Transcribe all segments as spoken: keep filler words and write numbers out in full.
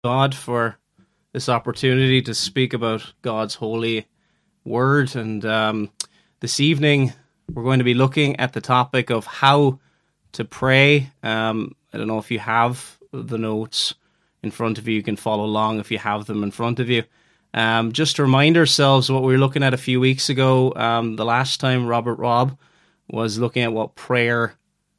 God for this opportunity to speak about God's holy word. And um, this evening, we're going to be looking at the topic of how to pray. Um, I don't know if you have the notes in front of you. You can follow along if you have them in front of you. Um, just to remind ourselves what we were looking at a few weeks ago, um, the last time Robert Robb was looking at what prayer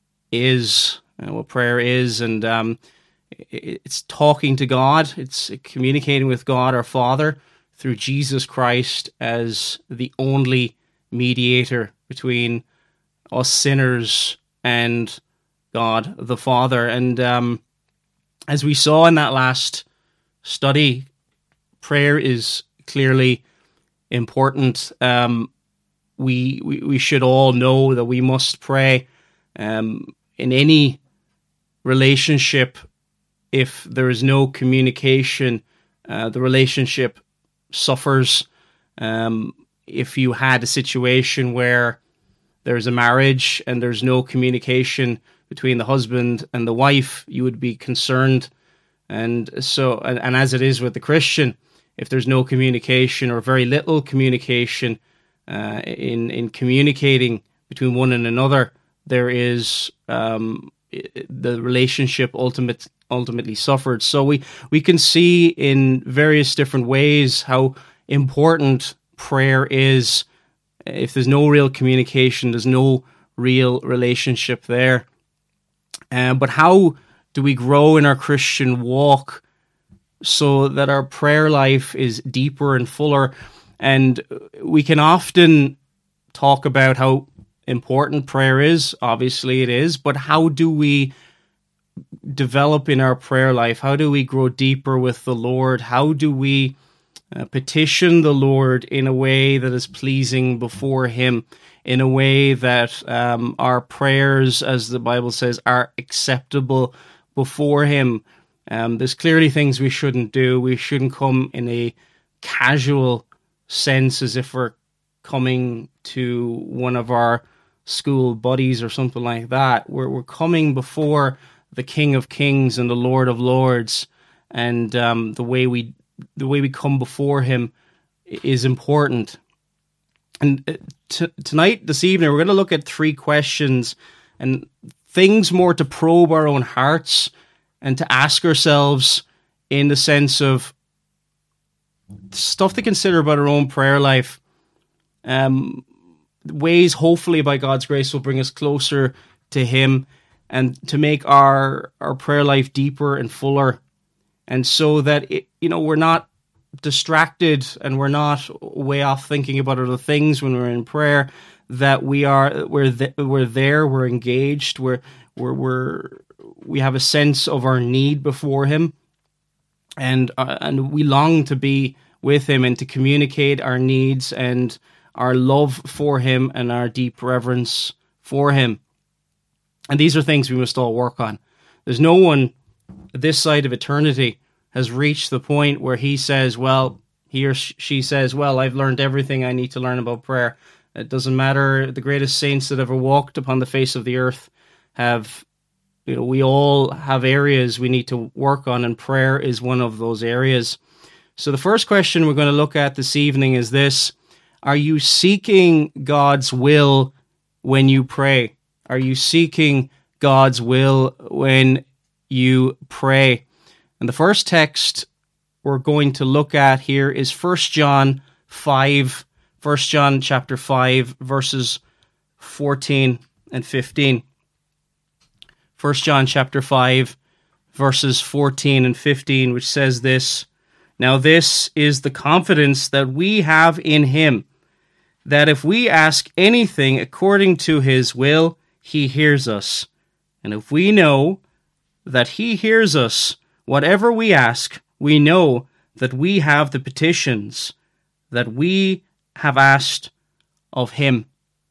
is, and what prayer is, and um, it's talking to God, it's communicating with God, our Father, through Jesus Christ as the only mediator between us sinners and God the Father. And um, as we saw in that last study, prayer is clearly important. Um, we, we we should all know that we must pray um, in any relationship. If there is no communication, uh, the relationship suffers. Um, if you had a situation where there's a marriage and there's no communication between the husband and the wife, you would be concerned. And so, and, and as it is with the Christian, if there's no communication or very little communication uh, in in communicating between one and another, there is um, the relationship ultimate. ultimately suffered. So we, we can see in various different ways how important prayer is. If there's no real communication, there's no real relationship there. Uh, but how do we grow in our Christian walk so that our prayer life is deeper and fuller? And we can often talk about how important prayer is. Obviously it is, but how do we develop in our prayer life? How do we grow deeper with the Lord? How do we uh, petition the Lord in a way that is pleasing before Him, in a way that um, our prayers, as the Bible says, are acceptable before Him? Um, there's clearly things we shouldn't do. We shouldn't come in a casual sense as if we're coming to one of our school buddies or something like that. We're, we're coming before the King of Kings and the Lord of Lords, and um, the way we the way we come before Him is important. And t- tonight, this evening, we're going to look at three questions and things more to probe our own hearts and to ask ourselves in the sense of stuff to consider about our own prayer life. Um, ways, hopefully, by God's grace, will bring us closer to Him, and to make our, our prayer life deeper and fuller. And so that, it, you know, we're not distracted and we're not way off thinking about other things when we're in prayer, that we are, we're, th- we're there, we're engaged, we're, we're, we're, we have a sense of our need before Him, and, uh, and we long to be with Him and to communicate our needs and our love for Him and our deep reverence for Him. And these are things we must all work on. There's no one this side of eternity has reached the point where he says, well, he or she says, well, I've learned everything I need to learn about prayer. It doesn't matter. The greatest saints that ever walked upon the face of the earth have, you know, we all have areas we need to work on, and prayer is one of those areas. So the first question we're going to look at this evening is this: are you seeking God's will when you pray? Are you seeking God's will when you pray? And the first text we're going to look at here is First John five, First John chapter five, verses fourteen and fifteen. First John chapter five, verses fourteen and fifteen, which says this: "Now this is the confidence that we have in Him, that if we ask anything according to His will, He hears us. And if we know that He hears us, whatever we ask, we know that we have the petitions that we have asked of Him."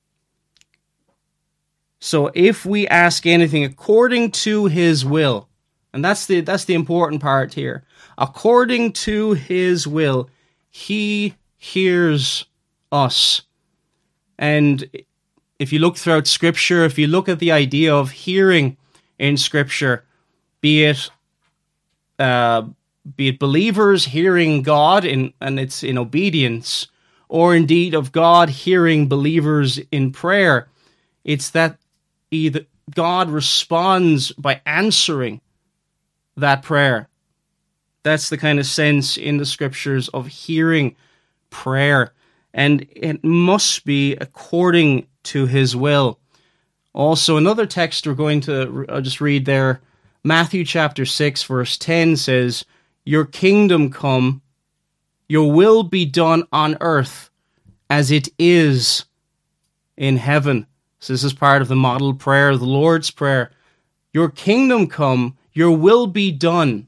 So if we ask anything according to His will, and that's the that's the important part here, according to His will, He hears us. And if you look throughout Scripture, if you look at the idea of hearing in Scripture, be it uh, be it believers hearing God in, and it's in obedience, or indeed of God hearing believers in prayer. It's that either God responds by answering that prayer. That's the kind of sense in the scriptures of hearing prayer. And it must be according to his will. Also, another text we're going to I'll just read there, Matthew chapter six, verse ten says, "Your kingdom come, your will be done on earth as it is in heaven." So this is part of the model prayer, the Lord's Prayer. Your kingdom come, your will be done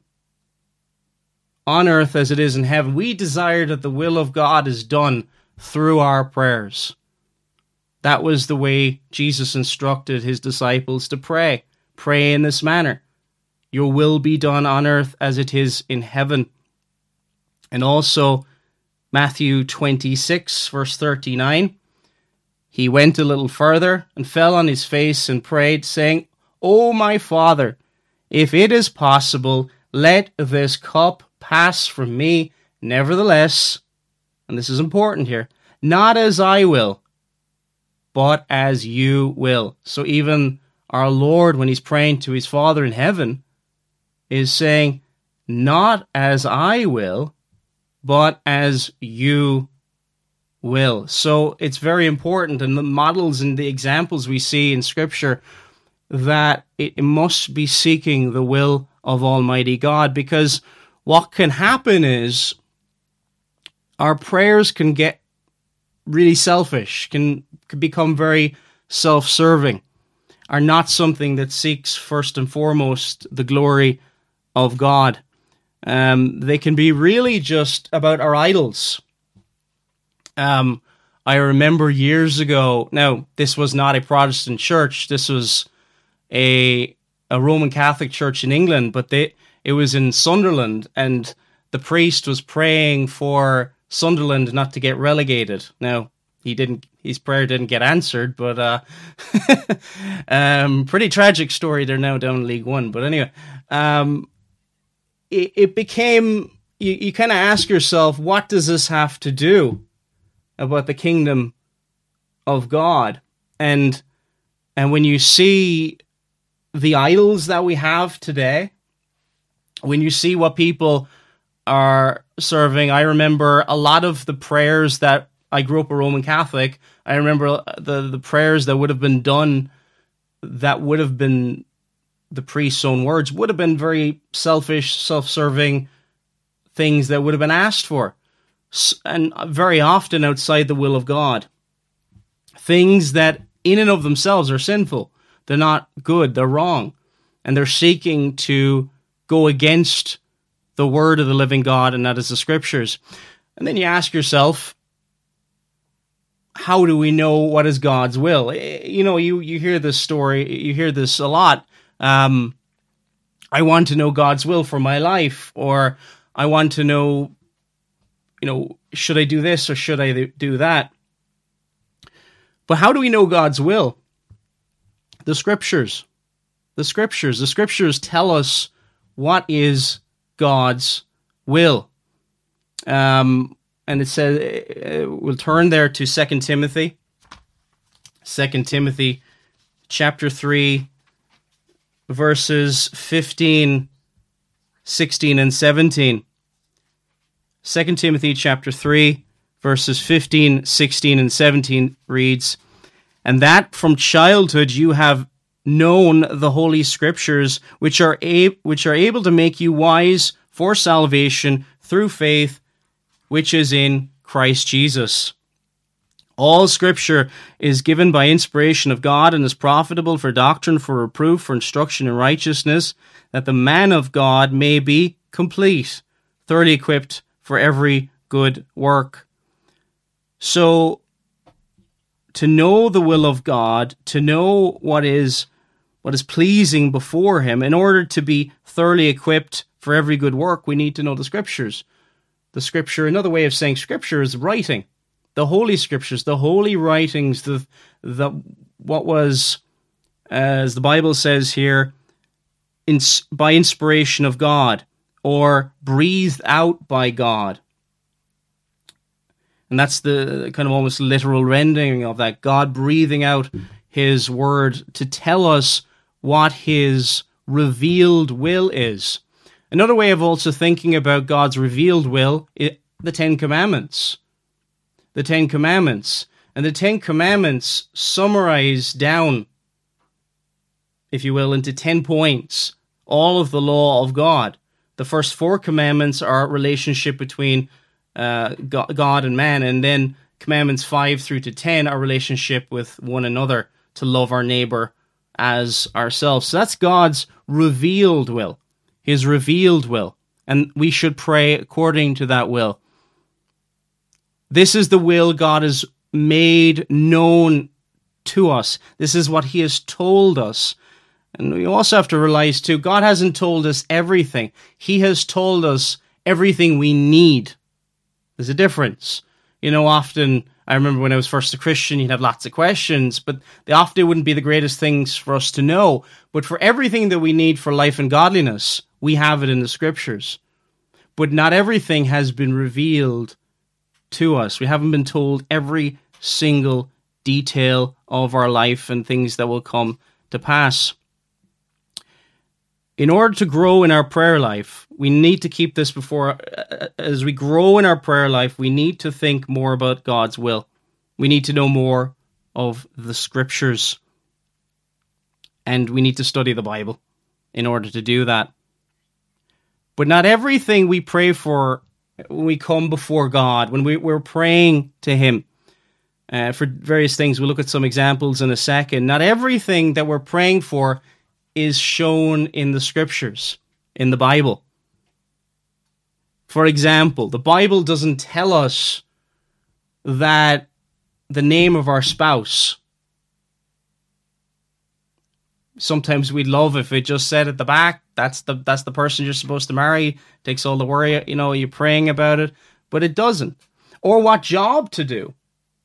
on earth as it is in heaven. We desire that the will of God is done through our prayers. That was the way Jesus instructed his disciples to pray. Pray in this manner. Your will be done on earth as it is in heaven. And also Matthew twenty-six, verse thirty-nine. He went a little further and fell on his face and prayed, saying, "O my Father, if it is possible, let this cup pass from me. Nevertheless," and this is important here, "not as I will, but as you will." So even our Lord, when he's praying to his Father in heaven, is saying, "Not as I will, but as you will." So it's very important, and the models and the examples we see in Scripture, that it must be seeking the will of Almighty God, because what can happen is our prayers can get really selfish, can, can become very self-serving, are not something that seeks first and foremost the glory of God. Um, they can be really just about our idols. Um, I remember years ago, now this was not a Protestant church, this was a a Roman Catholic church in England, but they it was in Sunderland, and the priest was praying for Sunderland not to get relegated. Now, he didn't, his prayer didn't get answered, but uh, um, pretty tragic story. They're now down in League One. But anyway, um, it, it became, you, you kind of ask yourself, what does this have to do about the kingdom of God? And and when you see the idols that we have today, when you see what people are serving, I remember a lot of the prayers that, I grew up a Roman Catholic, I remember the, the prayers that would have been done, that would have been the priest's own words, would have been very selfish, self-serving things that would have been asked for, and very often outside the will of God. Things that in and of themselves are sinful. They're not good, they're wrong. And they're seeking to go against the word of the living God, and that is the scriptures. And then you ask yourself, how do we know what is God's will? You know, you, you hear this story, you hear this a lot. Um, I want to know God's will for my life, or I want to know, you know, should I do this or should I do that? But how do we know God's will? The scriptures. The scriptures. The scriptures tell us what is God's will. Um, and it says, uh, we'll turn there to Second Timothy. Second Timothy chapter three, verses fifteen, sixteen, and seventeen. Second Timothy chapter three, verses fifteen, sixteen, and seventeen reads, "And that from childhood you have known the holy scriptures, which are a- which are able to make you wise for salvation through faith, which is in Christ Jesus. All scripture is given by inspiration of God and is profitable for doctrine, for reproof, for instruction in righteousness, that the man of God may be complete, thoroughly equipped for every good work." So, to know the will of God, to know what is what is pleasing before him, in order to be thoroughly equipped for every good work, we need to know the scriptures. The scripture, another way of saying scripture, is writing. The holy scriptures, the holy writings, the the what was, as the Bible says here, in, by inspiration of God. or breathed out by God. And that's the kind of almost literal rendering of that, God breathing out his word to tell us what his revealed will is. Another way of also thinking about God's revealed will is the Ten Commandments. The Ten Commandments. And the Ten Commandments summarize down, if you will, into ten points, all of the law of God. The first four commandments are a relationship between uh, God and man, and then commandments five through to ten are relationship with one another, to love our neighbor as ourselves. So that's God's revealed will, his revealed will, and we should pray according to that will. This is the will God has made known to us. This is what he has told us. And we also have to realize, too, God hasn't told us everything. He has told us everything we need. There's a difference. You know, often, I remember when I was first a Christian, you'd have lots of questions, but they often wouldn't be the greatest things for us to know. But for everything that we need for life and godliness, we have it in the Scriptures. But not everything has been revealed to us. We haven't been told every single detail of our life and things that will come to pass. In order to grow in our prayer life, we need to keep this before, as we grow in our prayer life, we need to think more about God's will. We need to know more of the Scriptures. And we need to study the Bible in order to do that. But not everything we pray for when we come before God, when we, we're praying to him uh, for various things. We'll look at some examples in a second. Not everything that we're praying for is shown in the Scriptures, in the Bible. For example, the Bible doesn't tell us that the name of our spouse. Sometimes we'd love if it just said at the back, that's the that's the person you're supposed to marry. Takes all the worry, you know, you're praying about it. But it doesn't. Or what job to do.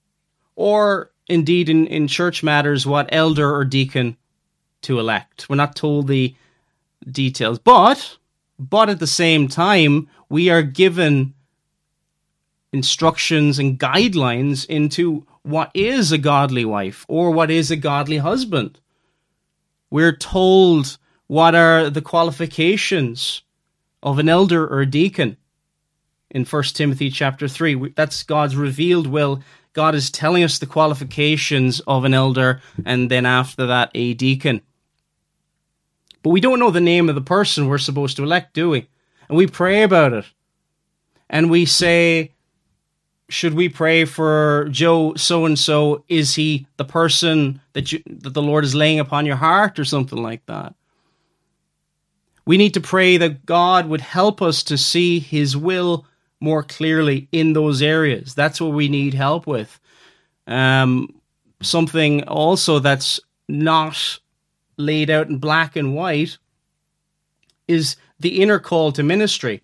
Or indeed in, in church matters, what elder or deacon to elect. We're not told the details. But, but at the same time, we are given instructions and guidelines into what is a godly wife or what is a godly husband. We're told what are the qualifications of an elder or a deacon in First Timothy chapter three. That's God's revealed will. God is telling us the qualifications of an elder and then after that a deacon. But we don't know the name of the person we're supposed to elect, do we? And we pray about it. And we say, should we pray for Joe so-and-so? Is he the person that you, that the Lord is laying upon your heart or something like that? We need to pray that God would help us to see his will more clearly in those areas. That's what we need help with. Um, something also that's not laid out in black and white is the inner call to ministry.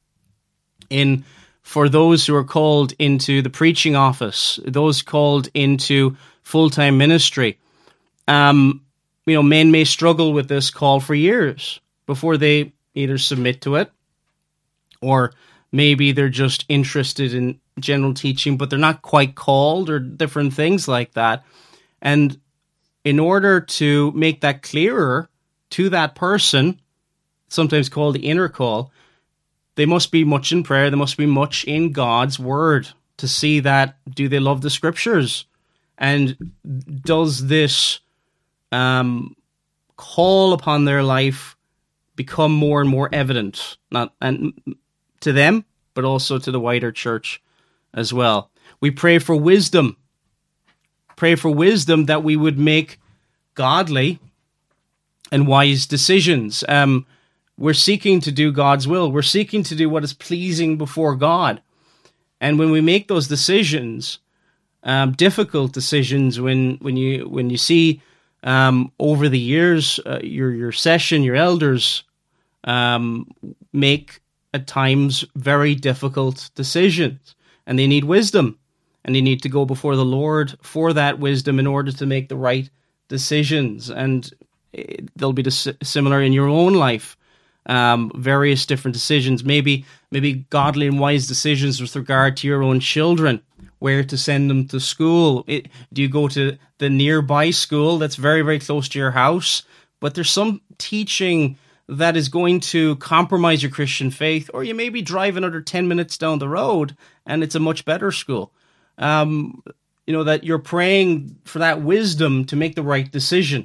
In for those who are called into the preaching office, those called into full-time ministry. Um, you know, men may struggle with this call for years before they either submit to it, or maybe they're just interested in general teaching, but they're not quite called, or different things like that. And in order to make that clearer to that person, sometimes called the inner call, they must be much in prayer. They must be much in God's word to see that, do they love the Scriptures? And does this um, call upon their life become more and more evident, not and to them, but also to the wider church as well? We pray for wisdom. Pray for wisdom that we would make godly and wise decisions. Um, We're seeking to do God's will. We're seeking to do what is pleasing before God. And when we make those decisions, um, difficult decisions, when when you when you see um, over the years uh, your your session, your elders um, make at times very difficult decisions, and they need wisdom, and they need to go before the Lord for that wisdom in order to make the right decisions. And they'll be similar in your own life. um, various different decisions, maybe maybe godly and wise decisions with regard to your own children, where to send them to school. It, do you go to the nearby school that's very, very close to your house, but there's some teaching that is going to compromise your Christian faith, or you may be driving another ten minutes down the road and it's a much better school. Um, you know, that you're praying for that wisdom to make the right decision.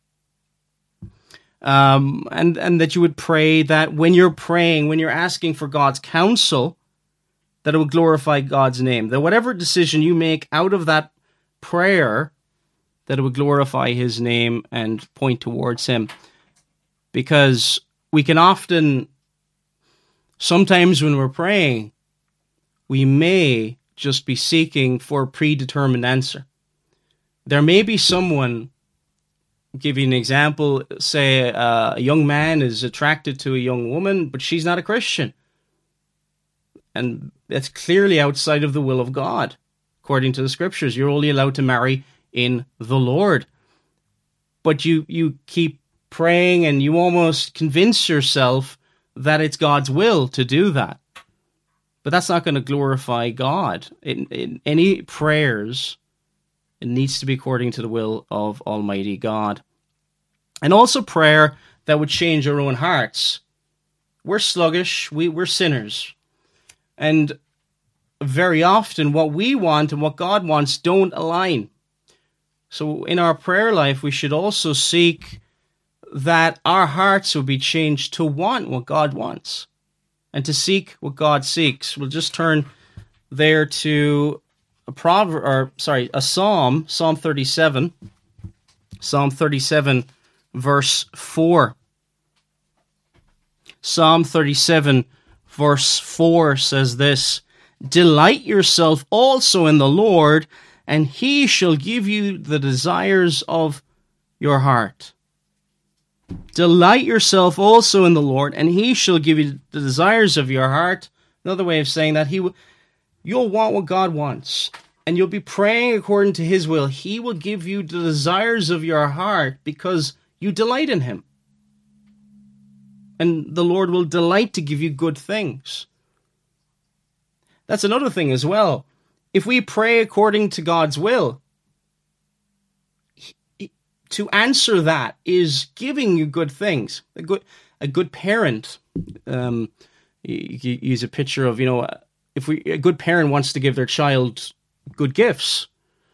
Um, and, and that you would pray that when you're praying, when you're asking for God's counsel, that it would glorify God's name. That whatever decision you make out of that prayer, that it would glorify his name and point towards him. Because we can often, sometimes when we're praying, we may just be seeking for a predetermined answer. There may be someone, give you an example, say uh, a young man is attracted to a young woman, but she's not a Christian. And that's clearly outside of the will of God. According to the scriptures, you're only allowed to marry in the Lord. But you, you keep praying and you almost convince yourself that it's God's will to do that. But that's not going to glorify God. In, in any prayers, it needs to be according to the will of Almighty God. And also prayer that would change our own hearts. We're sluggish, we, we're sinners. And very often what we want and what God wants don't align. So in our prayer life, we should also seek that our hearts will be changed to want what God wants and to seek what God seeks. We'll just turn there to a proverb, or sorry, a psalm, Psalm thirty-seven, Psalm thirty-seven, verse four. Psalm thirty-seven, verse four says this: "Delight yourself also in the Lord, and he shall give you the desires of your heart." Delight yourself also in the Lord, and he shall give you the desires of your heart. Another way of saying that, he will, you'll want what God wants, and you'll be praying according to his will. He will give you the desires of your heart because you delight in him. And the Lord will delight to give you good things. That's another thing as well. If we pray according to God's will, to answer that is giving you good things. A good, a good parent. Um, you, you use a picture of, you know, if we a good parent wants to give their child good gifts,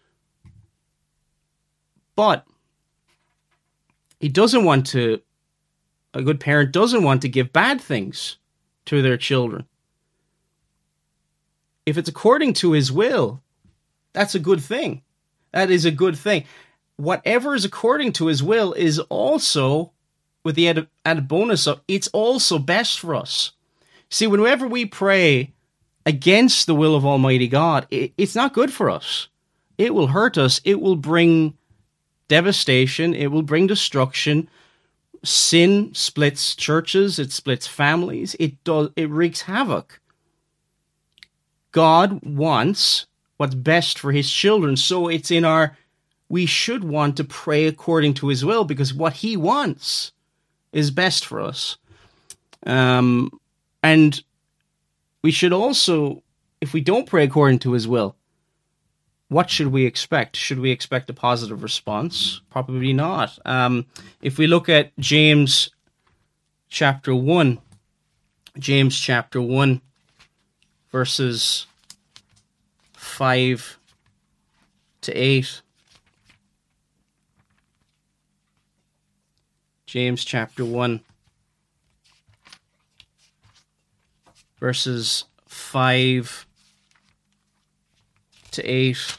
but he doesn't want to. A good parent doesn't want to give bad things to their children. If it's according to his will, that's a good thing. That is a good thing. Whatever is according to his will is also, with the added, added bonus of, it's also best for us. See, whenever we pray against the will of Almighty God, it, it's not good for us. It will hurt us. It will bring devastation. It will bring destruction. Sin splits churches. It splits families. It does. It wreaks havoc. God wants what's best for his children, so it's in our we should want to pray according to his will, because what he wants is best for us. Um, and we should also, if we don't pray according to his will, what should we expect? Should we expect a positive response? Probably not. Um, if we look at James chapter one, James chapter one, verses five to eight, James chapter one, verses five to eight,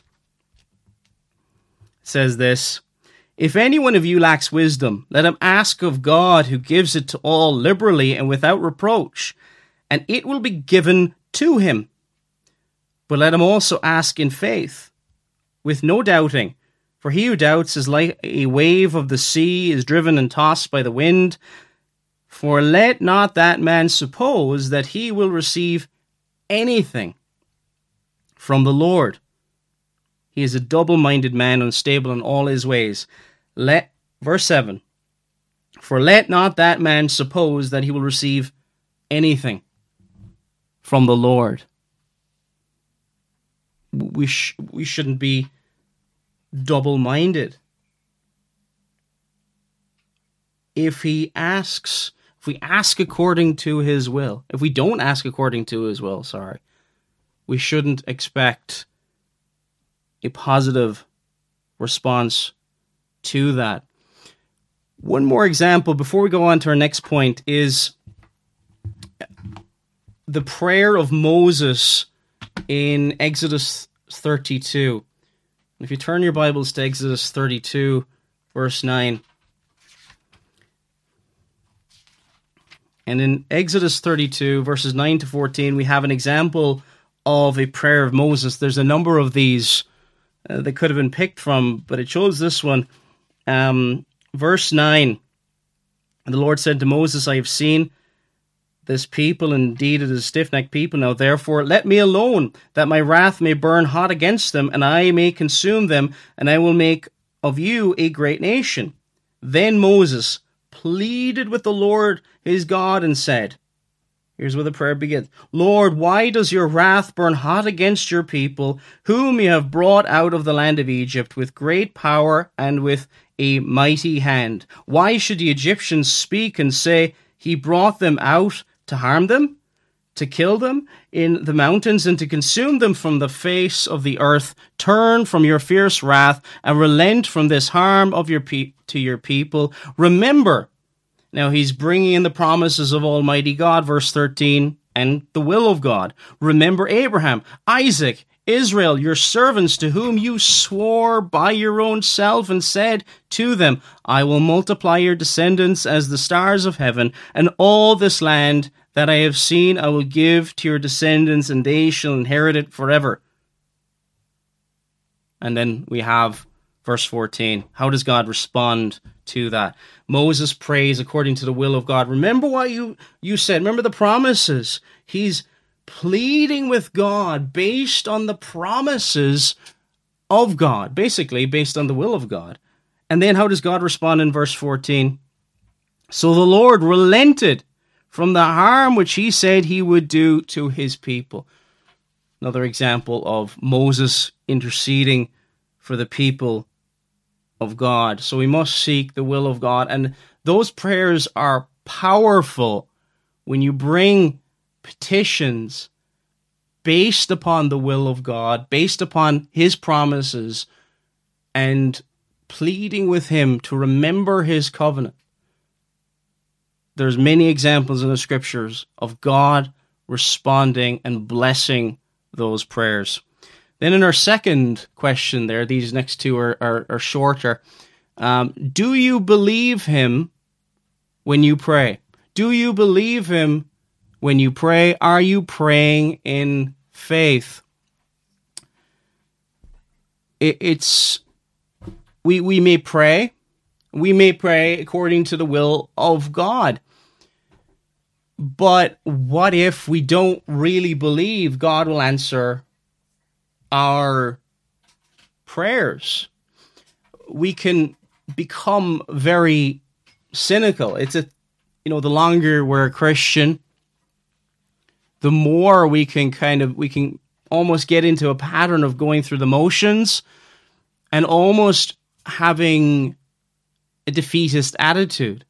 says this: "If any one of you lacks wisdom, let him ask of God, who gives it to all liberally and without reproach, and it will be given to him. But let him also ask in faith, with no doubting. For he who doubts is like a wave of the sea, is driven and tossed by the wind. For let not that man suppose that he will receive anything from the Lord. He is a double-minded man, unstable in all his ways." Let, verse seven, For let not that man suppose that he will receive anything from the Lord. We sh- we shouldn't be double-minded. If he asks, if we ask according to his will, if we don't ask according to his will, sorry, we shouldn't expect a positive response to that. One more example before we go on to our next point is the prayer of Moses in Exodus thirty-two. If you turn your Bibles to Exodus thirty-two, verse nine. And in Exodus thirty-two, verses nine to fourteen, we have an example of a prayer of Moses. There's a number of these uh, that could have been picked from, but it shows this one. Um, verse nine, and the Lord said to Moses, I have seen this people, indeed it is a stiff-necked people. Now therefore let me alone, that my wrath may burn hot against them, and I may consume them, and I will make of you a great nation. Then Moses pleaded with the Lord his God and said, here's where the prayer begins. Lord, why does your wrath burn hot against your people, whom you have brought out of the land of Egypt with great power and with a mighty hand? Why should the Egyptians speak and say, he brought them out to harm them, to kill them in the mountains, and to consume them from the face of the earth? Turn from your fierce wrath and relent from this harm of your pe- to your people. Remember, now he's bringing in the promises of Almighty God, verse thirteen, and the will of God. Remember Abraham, Isaac, Israel, your servants, to whom you swore by your own self and said to them, I will multiply your descendants as the stars of heaven, and all this land that I have seen I will give to your descendants, and they shall inherit it forever. And then we have verse fourteen. How does God respond to that? Moses prays according to the will of God. Remember what you, you said. Remember the promises. He's pleading with God based on the promises of God, basically based on the will of God. And then how does God respond in verse fourteen? So the Lord relented from the harm which he said he would do to his people. Another example of Moses interceding for the people of God. So we must seek the will of God. And those prayers are powerful when you bring petitions based upon the will of God, based upon his promises, and pleading with him to remember his covenant. There's many examples in the scriptures of God responding and blessing those prayers. Then in our second question there, these next two are, are, are shorter. Um, do you believe him when you pray? Do you believe him when you pray? Are you praying in faith? It, it's we we may pray, we may pray according to the will of God. But what if we don't really believe God will answer our prayers? We can become very cynical. It's a, you know, the longer we're a Christian, the more we can kind of, we can almost get into a pattern of going through the motions and almost having a defeatist attitude.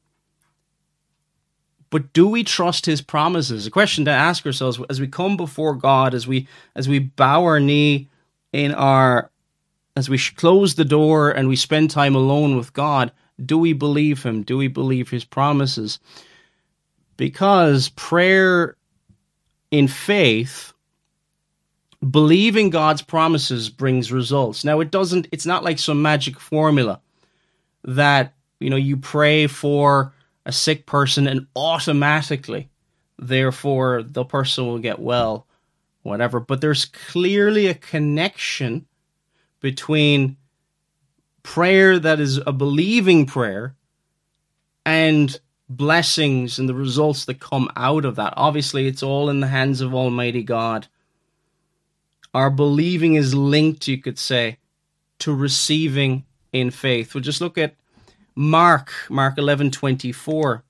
But do we trust his promises? A question to ask ourselves as we come before God, as we as we bow our knee in our, as we close the door and we spend time alone with God, do we believe him? Do we believe his promises? Because prayer in faith, believing God's promises brings results. Now it doesn't, it's not like some magic formula that, you know, you pray for a sick person and automatically, therefore, the person will get well, whatever. But there's clearly a connection between prayer that is a believing prayer and blessings and the results that come out of that. Obviously, it's all in the hands of Almighty God. Our believing is linked, you could say, to receiving in faith. We'll just look at Mark, Mark eleven twenty-four.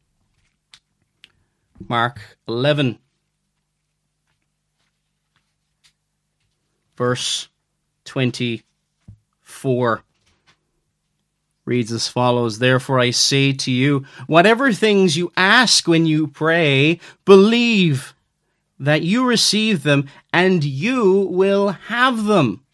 Mark eleven, verse twenty-four. Reads as follows, "Therefore I say to you, whatever things you ask when you pray, believe that you receive them, and you will have them."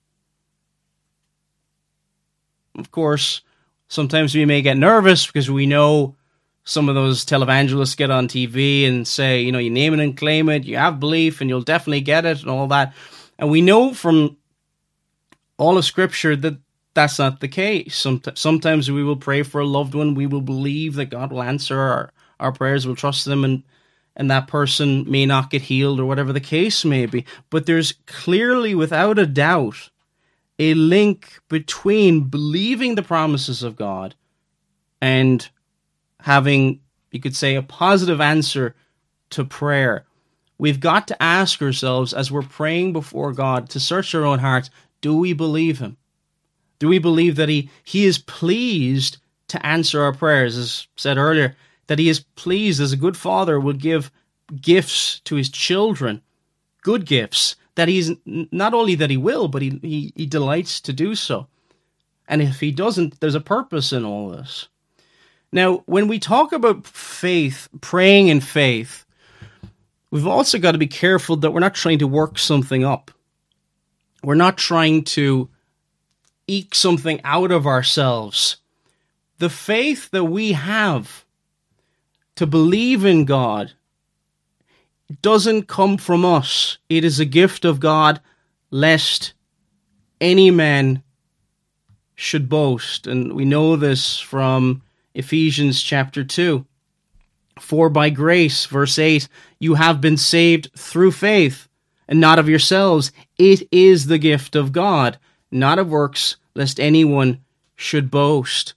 Of course, sometimes we may get nervous because we know some of those televangelists get on T V and say, you know, you name it and claim it, you have belief and you'll definitely get it and all that. And we know from all of Scripture that that's not the case. Sometimes we will pray for a loved one. We will believe that God will answer our, our prayers. We'll trust them, and, and that person may not get healed or whatever the case may be. But there's clearly, without a doubt, a link between believing the promises of God and having, you could say, a positive answer to prayer. We've got to ask ourselves as we're praying before God to search our own hearts, do we believe Him? Do we believe that he, he is pleased to answer our prayers? As said earlier, that He is pleased as a good father would give gifts to his children, good gifts, that He's not only that He will, but he, he, he delights to do so. And if He doesn't, there's a purpose in all this. Now, when we talk about faith, praying in faith, we've also got to be careful that we're not trying to work something up. We're not trying to eke something out of ourselves. The faith that we have to believe in God doesn't come from us. It is a gift of God, lest any man should boast. And we know this from Ephesians chapter two. For by grace, verse eight, you have been saved through faith, and not of yourselves. It is the gift of God, not of works, lest anyone should boast.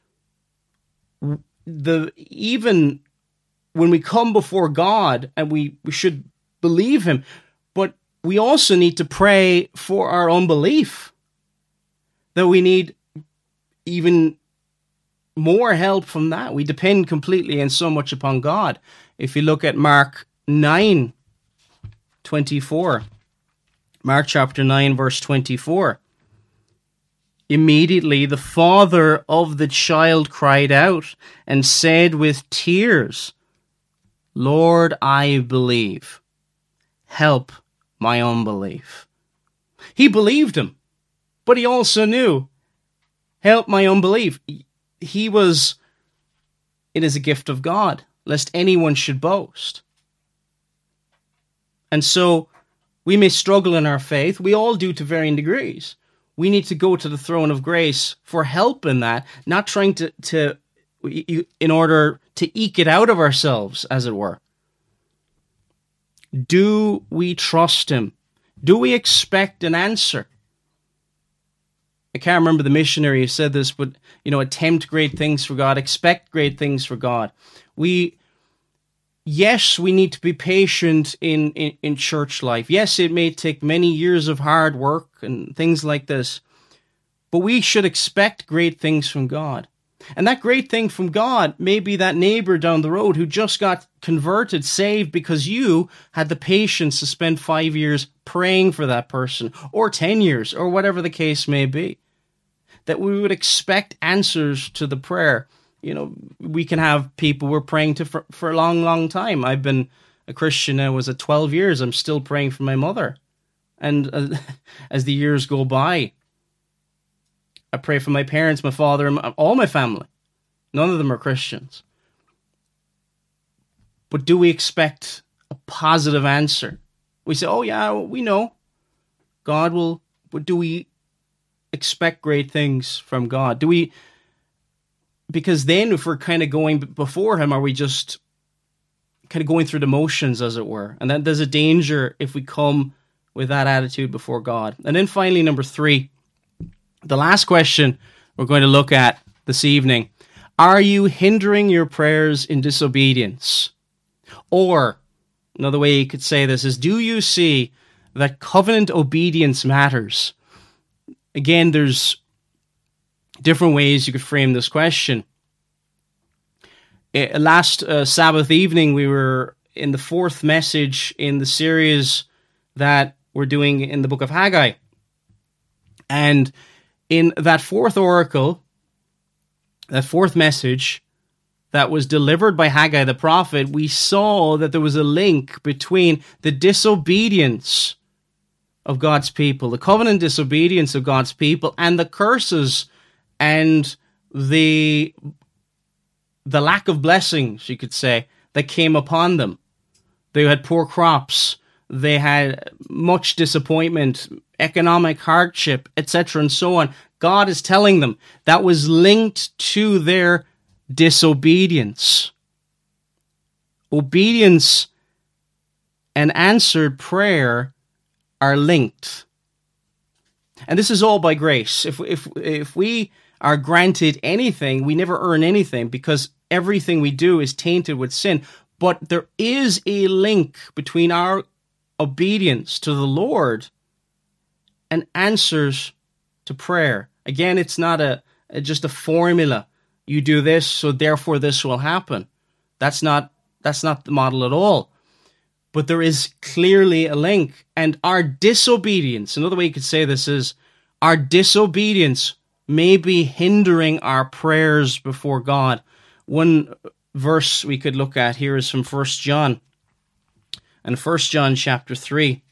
The even when we come before God, and we, we should believe Him, but we also need to pray for our unbelief. That we need even more help from that. We depend completely and so much upon God. If you look at Mark nine twenty-four, Mark chapter nine, verse twenty-four. Immediately the father of the child cried out and said with tears, Lord, I believe. Help my unbelief. He believed Him, but he also knew, help my unbelief. He was, it is a gift of God, lest anyone should boast. And so we may struggle in our faith. We all do to varying degrees. We need to go to the throne of grace for help in that, not trying to, to in order to eke it out of ourselves, as it were. Do we trust Him? Do we expect an answer? I can't remember the missionary who said this, but, you know, attempt great things for God, expect great things for God. We, yes, we need to be patient in, in, in church life. Yes, it may take many years of hard work and things like this, but we should expect great things from God. And that great thing from God may be that neighbor down the road who just got converted, saved, because you had the patience to spend five years praying for that person, or ten years, or whatever the case may be. That we would expect answers to the prayer. You know, we can have people we're praying to for, for a long, long time. I've been a Christian now, was at twelve years. I'm still praying for my mother. And uh, as the years go by, I pray for my parents, my father, and my, all my family. None of them are Christians. But do we expect a positive answer? We say, oh yeah, we know. God will, but do we expect great things from God? Do we, because then if we're kind of going before Him, are we just kind of going through the motions, as it were? And then there's a danger if we come with that attitude before God. And then finally, number three, the last question we're going to look at this evening. Are you hindering your prayers in disobedience? Or, another way you could say this is, do you see that covenant obedience matters? Again, there's different ways you could frame this question. Uh, last uh, Sabbath evening, we were in the fourth message in the series that we're doing in the book of Haggai. And in that fourth oracle, that fourth message that was delivered by Haggai the prophet, we saw that there was a link between the disobedience of God's people, the covenant disobedience of God's people, and the curses and the the lack of blessings, you could say, that came upon them. They had poor crops, they had much disappointment, economic hardship, et cetera, and so on. God is telling them that was linked to their disobedience. Obedience and answered prayer are linked. And this is all by grace. If if if we are granted anything, we never earn anything, because everything we do is tainted with sin. But there is a link between our obedience to the Lord and answers to prayer. Again, it's not a, a just a formula. You do this, so therefore this will happen. That's not that's not the model at all. But there is clearly a link. And our disobedience, another way you could say this is, our disobedience may be hindering our prayers before God. One verse we could look at here is from First John. And First John chapter three.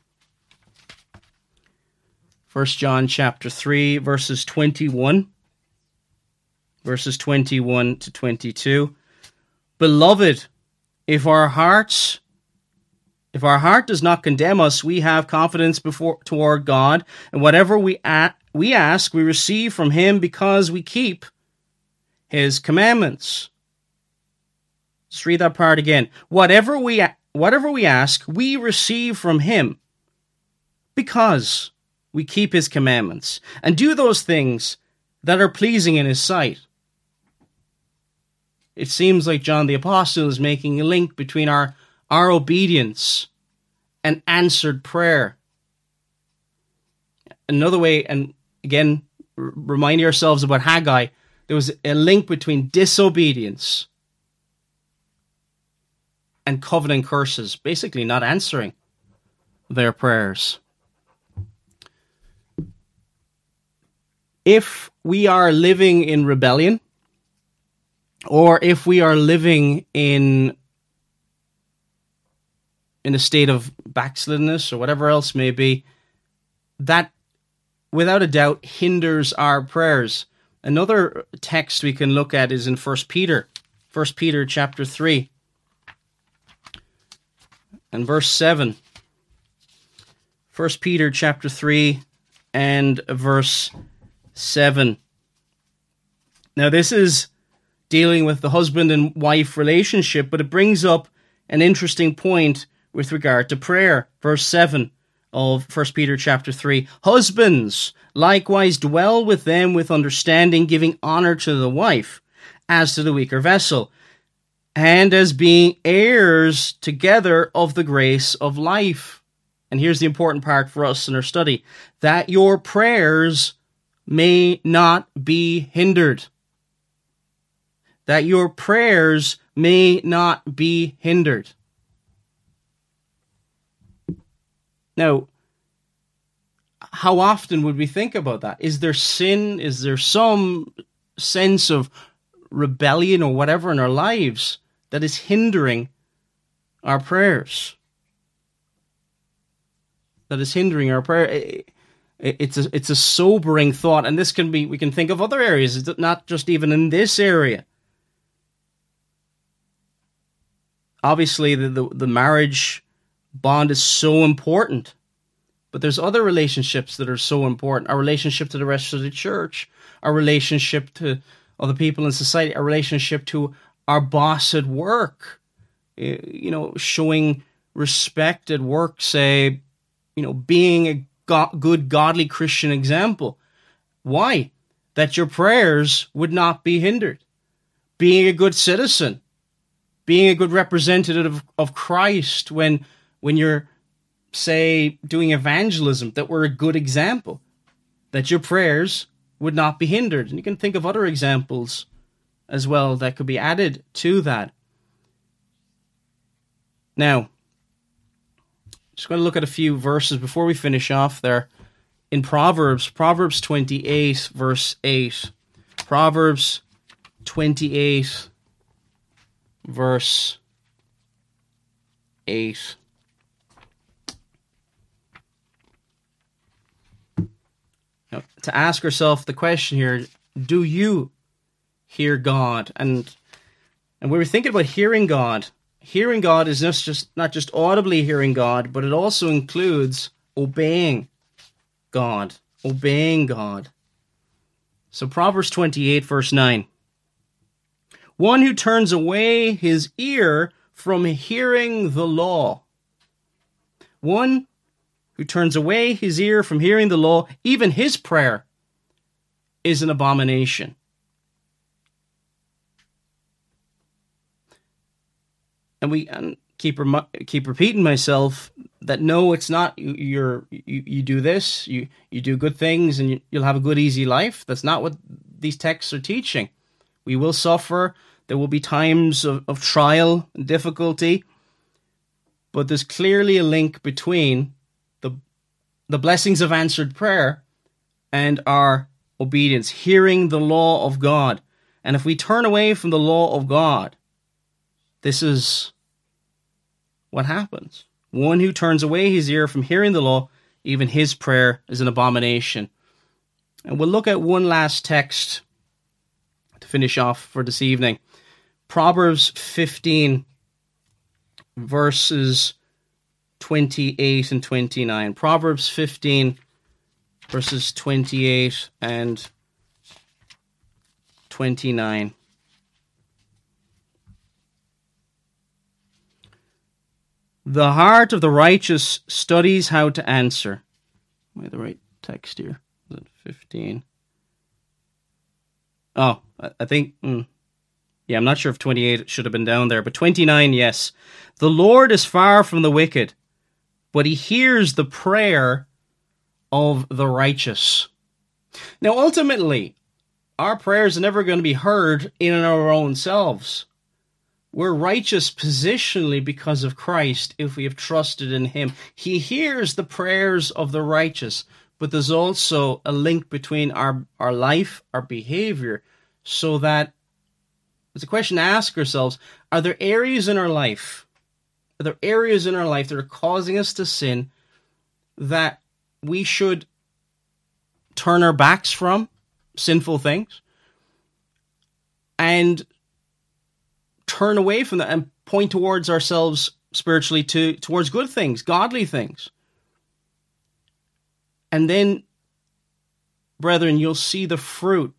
First John chapter three, verses twenty-one. Verses twenty-one to twenty-two. Beloved, if our hearts, if our heart does not condemn us, we have confidence before toward God, and whatever we a- we ask, we receive from Him, because we keep His commandments. Let's read that part again. Whatever we a- whatever we ask, we receive from Him, because we keep His commandments and do those things that are pleasing in His sight. It seems like John the Apostle is making a link between our, our obedience and answered prayer. Another way, and again, r- remind yourselves about Haggai, there was a link between disobedience and covenant curses, basically not answering their prayers. If we are living in rebellion, or if we are living in in a state of backslidness or whatever else may be, that without a doubt hinders our prayers. Another text we can look at is in First Peter, First Peter chapter three, and verse seven. First Peter chapter three and verse seven. Now this is dealing with the husband and wife relationship, but it brings up an interesting point with regard to prayer. Verse seven of First Peter chapter three. Husbands, likewise dwell with them with understanding, giving honor to the wife as to the weaker vessel, and as being heirs together of the grace of life. And here's the important part for us in our study, that your prayers may not be hindered. That your prayers may not be hindered. Now, how often would we think about that? Is there sin? Is there some sense of rebellion or whatever in our lives that is hindering our prayers? That is hindering our prayer. It's a, it's a sobering thought, and this can be, we can think of other areas, it's not just even in this area. Obviously, the, the, the marriage bond is so important, but there's other relationships that are so important. Our relationship to the rest of the church, our relationship to other people in society, our relationship to our boss at work, you know, showing respect at work, say, you know, being a go- good, godly Christian example. Why? That your prayers would not be hindered. Being a good citizen, being a good representative of, of Christ when when you're, say, doing evangelism, that we're a good example, that your prayers would not be hindered. And you can think of other examples as well that could be added to that. Now, just going to look at a few verses before we finish off there. In Proverbs, Proverbs twenty-eight, verse eight. Proverbs twenty-eight, verse eight. Now, to ask ourselves the question here, do you hear God? And and we were thinking about hearing God. Hearing God is not just not just audibly hearing God, but it also includes obeying God. Obeying God. So Proverbs twenty-eight, verse nine. One who turns away his ear from hearing the law. One who turns away his ear from hearing the law, even his prayer is an abomination. And we and keep rem- keep repeating myself that no, it's not. You, you're you, you do this, you you do good things, and you, you'll have a good, easy life. That's not what these texts are teaching. We will suffer. There will be times of, of trial and difficulty, but there's clearly a link between the the blessings of answered prayer and our obedience, hearing the law of God. And if we turn away from the law of God, this is what happens. One who turns away his ear from hearing the law, even his prayer is an abomination. And we'll look at one last text to finish off for this evening. Proverbs fifteen, verses twenty-eight and twenty-nine. Proverbs fifteen, verses twenty-eight and twenty-nine. The heart of the righteous studies how to answer. Am I the right text here? Is it fifteen? Oh, I think... Mm, yeah, I'm not sure if twenty-eight should have been down there, but twenty-nine, yes. The Lord is far from the wicked, but he hears the prayer of the righteous. Now, ultimately, our prayers are never going to be heard in our own selves. We're righteous positionally because of Christ if we have trusted in him. He hears the prayers of the righteous, but there's also a link between our, our life, our behavior, so that it's a question to ask ourselves, are there areas in our life, are there areas in our life that are causing us to sin that we should turn our backs from, sinful things, and turn away from that and point towards ourselves spiritually to towards good things, godly things. And then, brethren, you'll see the fruit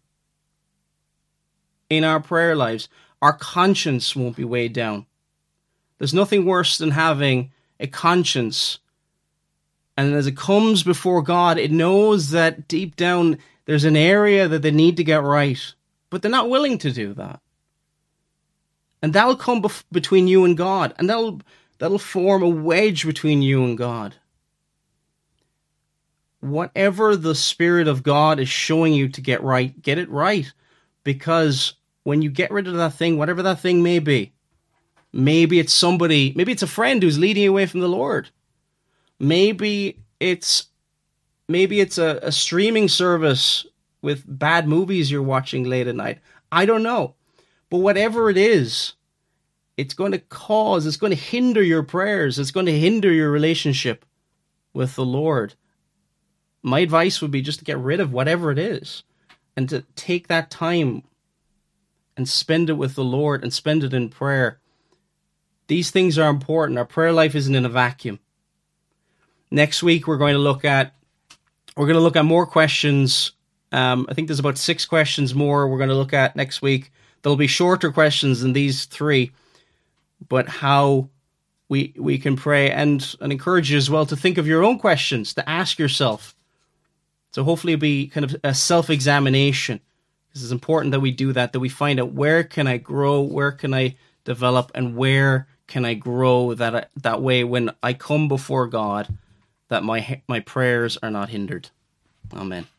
in our prayer lives. Our conscience won't be weighed down. There's nothing worse than having a conscience, and as it comes before God, it knows that deep down there's an area that they need to get right, but they're not willing to do that. And that'll come bef- between you and God. And that'll, that'll form a wedge between you and God. Whatever the Spirit of God is showing you to get right, get it right. Because when you get rid of that thing, whatever that thing may be, maybe it's somebody, maybe it's a friend who's leading you away from the Lord. Maybe it's, maybe it's a, a streaming service with bad movies you're watching late at night. I don't know. But whatever it is, it's going to cause, it's going to hinder your prayers. It's going to hinder your relationship with the Lord. My advice would be just to get rid of whatever it is and to take that time and spend it with the Lord and spend it in prayer. These things are important. Our prayer life isn't in a vacuum. Next week, we're going to look at, we're going to look at more questions. Um, I think there's about six questions more we're going to look at next week. There'll be shorter questions than these three, but how we we can pray, and, and encourage you as well to think of your own questions, to ask yourself. So hopefully it'll be kind of a self-examination. This is important that we do that, that we find out where can I grow, where can I develop, and where can I grow that that way when I come before God, that my my prayers are not hindered. Amen.